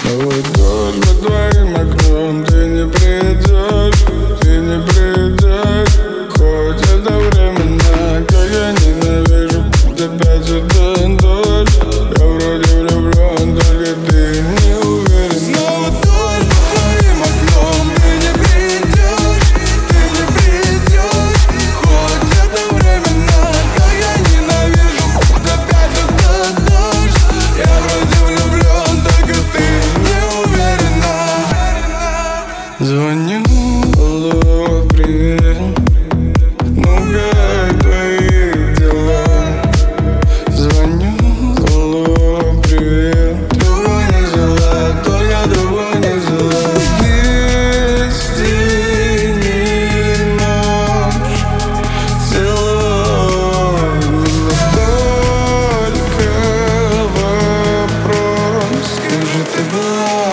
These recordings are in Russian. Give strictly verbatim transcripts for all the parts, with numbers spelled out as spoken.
вот дождь под твоим окном. Ты не придешь, ты не придешь. Хоть это временно, как я ненавижу. Опять этот дождь. Я вроде влюблен, только ты не уверен. Снова дождь под твоим окном. Ты не придешь, ты не придешь. Хоть это временно, как я ненавижу. Опять этот дождь. Я вроде влюблен, только ты не уверена. Звоню, алло, привет. Ну как твои дела? Звоню, алло, привет. Трубу не взяла, только трубу не взяла. Вести не ночь, целуй меня. Только вопрос, скажи, ты была?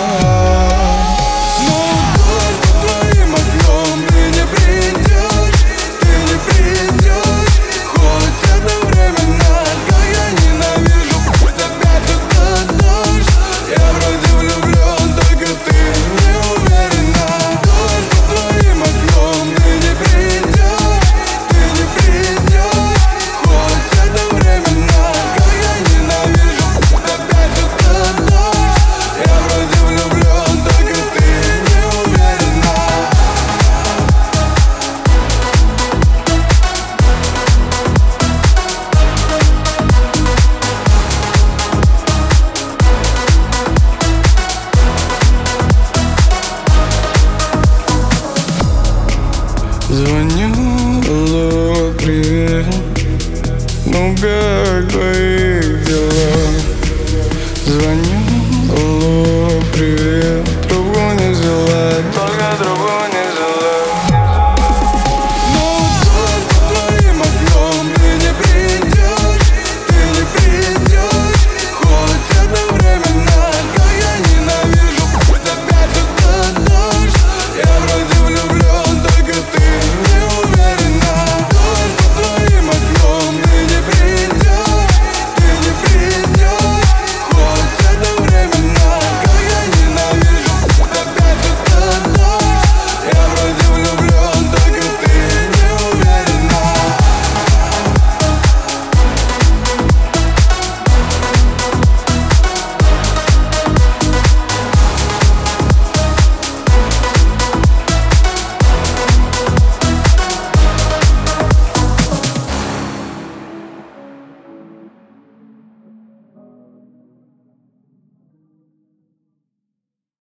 Звоню, алло, привет. Ну как твои дела? Звоню, алло, привет.